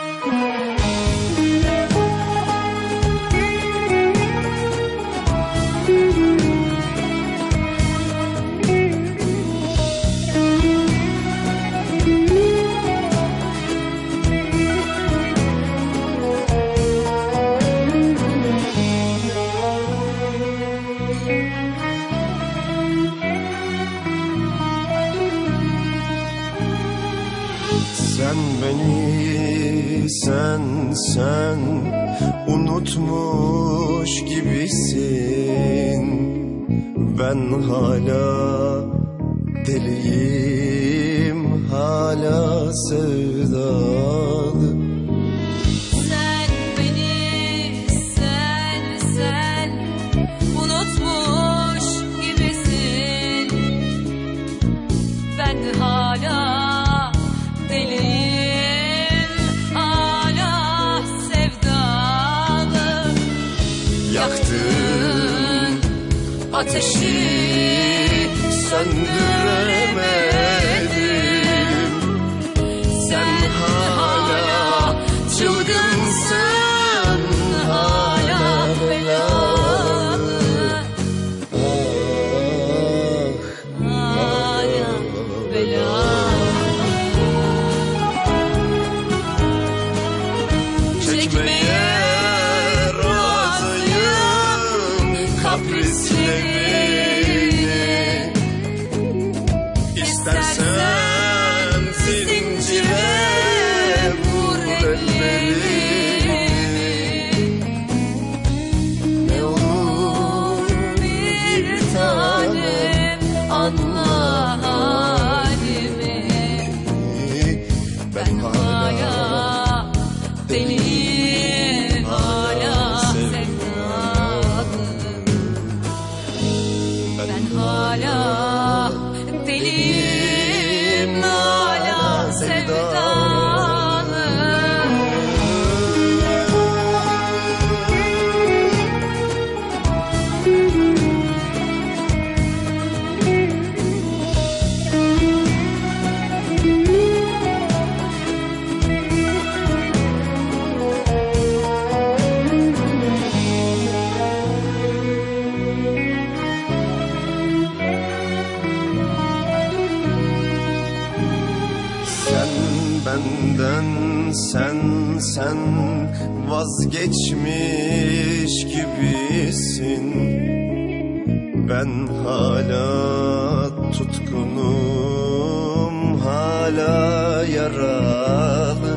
Sen beni sen unutmuş gibisin. Ben hala deliyim, hala sevdalı. Sen beni sen unutmuş gibisin. Ben hala deliyim, hala sevdalı. Yaktın ateşi söndüremedim. Sen hala çılgınsın, hala belalı. Hala belalı. Çekmeye razıyım kaprislerini. İstersen zincire vur ellerimi. Ne olur bir tanem anla halimi. Ben hala deliyim, hala sevdalı. Ben hala deliyim, hala sevdalı. Benden sen vazgeçmiş gibisin. Ben hala tutkunum, hala yaralı.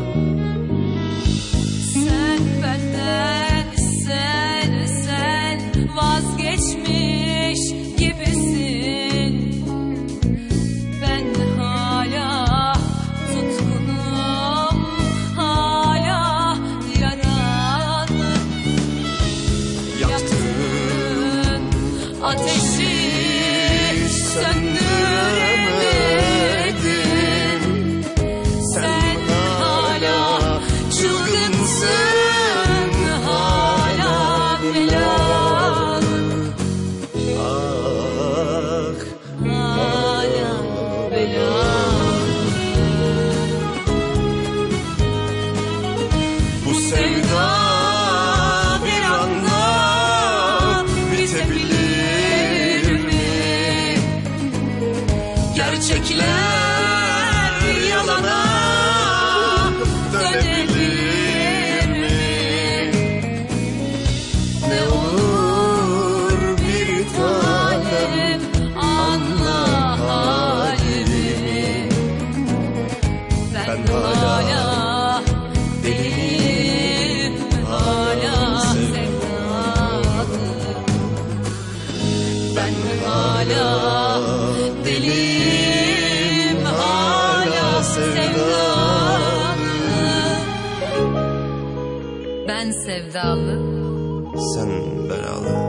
Sen benden sen vazgeçmiş gibisin. Ben hala tutkunum, hala yaralı. Yaktın Ateşi söndüremedim. Sen hala çılgınsın, hala belalı. Hala belalı. Bu sevda bir anda bitebilir mi? Gerçekler yalana dönebilir mi? Ne olur bir tanem anla halimi. Ben hala deliyim, hala sevdalı. Ben hala deliyim, hala sevdalı. Ben sevdalı. Sen belalı.